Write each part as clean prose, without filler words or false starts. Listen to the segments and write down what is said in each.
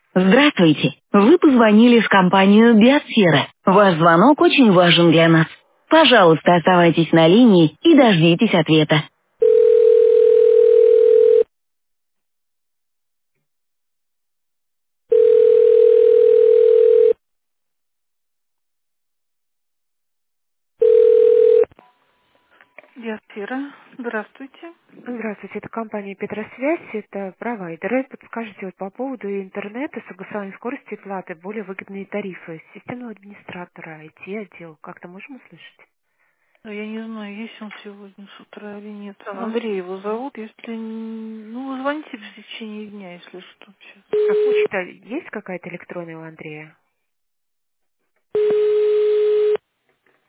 Здравствуйте. Вы позвонили в компанию Биосфера. Ваш звонок очень важен для нас. Пожалуйста, оставайтесь на линии и дождитесь ответа. Биосфера, здравствуйте. Здравствуйте, это компания Петросвязь, это провайдеры. Подскажите вот по поводу интернета, согласования скорости и платы, более выгодные тарифы. Системного администратора, IT-отдел, как-то можем услышать? Ну, я не знаю, есть он сегодня с утра или нет. Ага. Андрей его зовут. Если... Ну, вы звоните в течение дня, если что. Сейчас. А почта есть какая-то электронная у Андрея?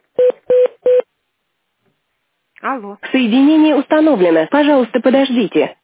Алло. Соединение установлено. Пожалуйста, подождите.